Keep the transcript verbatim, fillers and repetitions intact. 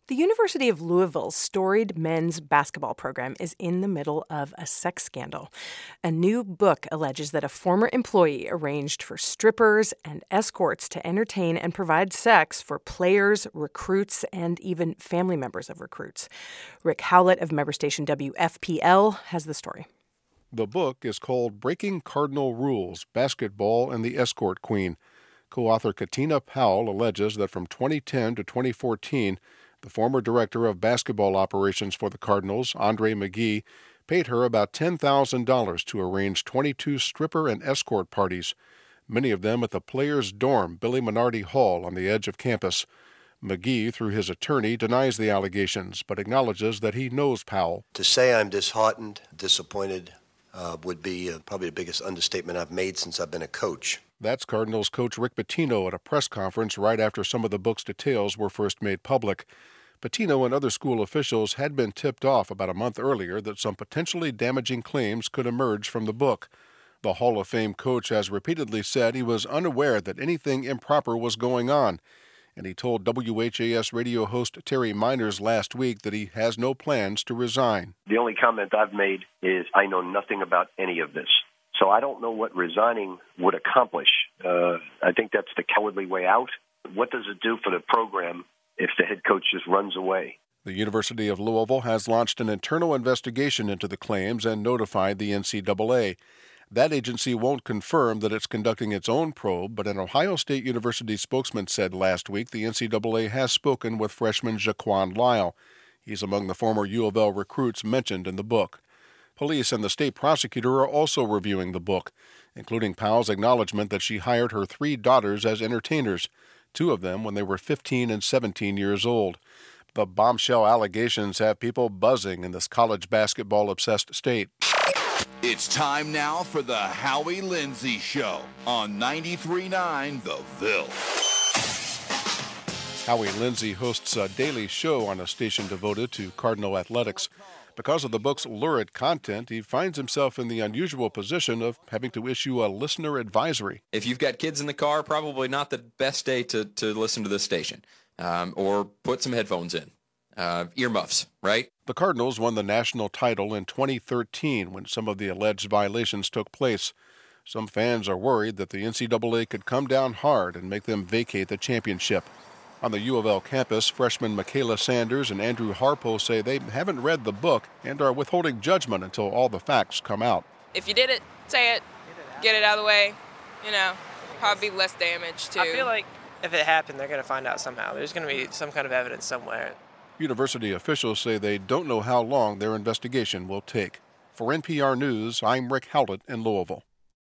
The University of Louisville's storied men's basketball program is in the middle of a sex scandal. A new book alleges that a former employee arranged for strippers and escorts to entertain and provide sex for players, recruits, and even family members of recruits. Rick Howlett of member station W F P L has the story. The book is called Breaking Cardinal Rules, Basketball and the Escort Queen. Co-author Katina Powell alleges that from twenty ten to twenty fourteen, the former director of basketball operations for the Cardinals, Andre McGee, paid her about ten thousand dollars to arrange twenty-two stripper and escort parties, many of them at the players' dorm, Billy Minardi Hall, on the edge of campus. McGee, through his attorney, denies the allegations, but acknowledges that he knows Powell. To say I'm disheartened, disappointed, uh, would be uh, probably the biggest understatement I've made since I've been a coach. That's Cardinals coach Rick Pitino at a press conference right after some of the book's details were first made public. Pitino and other school officials had been tipped off about a month earlier that some potentially damaging claims could emerge from the book. The Hall of Fame coach has repeatedly said he was unaware that anything improper was going on, and he told W H A S radio host Terry Miners last week that he has no plans to resign. The only comment I've made is I know nothing about any of this. So I don't know what resigning would accomplish. Uh, I think that's the cowardly way out. What does it do for the program if the head coach just runs away? The University of Louisville has launched an internal investigation into the claims and notified the N C double A. That agency won't confirm that it's conducting its own probe, but an Ohio State University spokesman said last week the N C double A has spoken with freshman Jaquan Lyle. He's among the former U of L recruits mentioned in the book. Police and the state prosecutor are also reviewing the book, including Powell's acknowledgement that she hired her three daughters as entertainers, two of them when they were fifteen and seventeen years old. The bombshell allegations have people buzzing in this college basketball-obsessed state. It's time now for the Howie Lindsay Show on ninety-three point nine The Ville. Howie Lindsay hosts a daily show on a station devoted to Cardinal athletics. Because of the book's lurid content, he finds himself in the unusual position of having to issue a listener advisory. If you've got kids in the car, probably not the best day to, to listen to this station. Um, or put some headphones in. Uh, earmuffs, right? The Cardinals won the national title in twenty thirteen when some of the alleged violations took place. Some fans are worried that the N C double A could come down hard and make them vacate the championship. On the U of L campus, freshmen Michaela Sanders and Andrew Harpo say they haven't read the book and are withholding judgment until all the facts come out. If you did it, say it, get it out of the way, you know, probably less damage too. I feel like if it happened, they're going to find out somehow. There's going to be some kind of evidence somewhere. University officials say they don't know how long their investigation will take. For N P R News, I'm Rick Howlett in Louisville.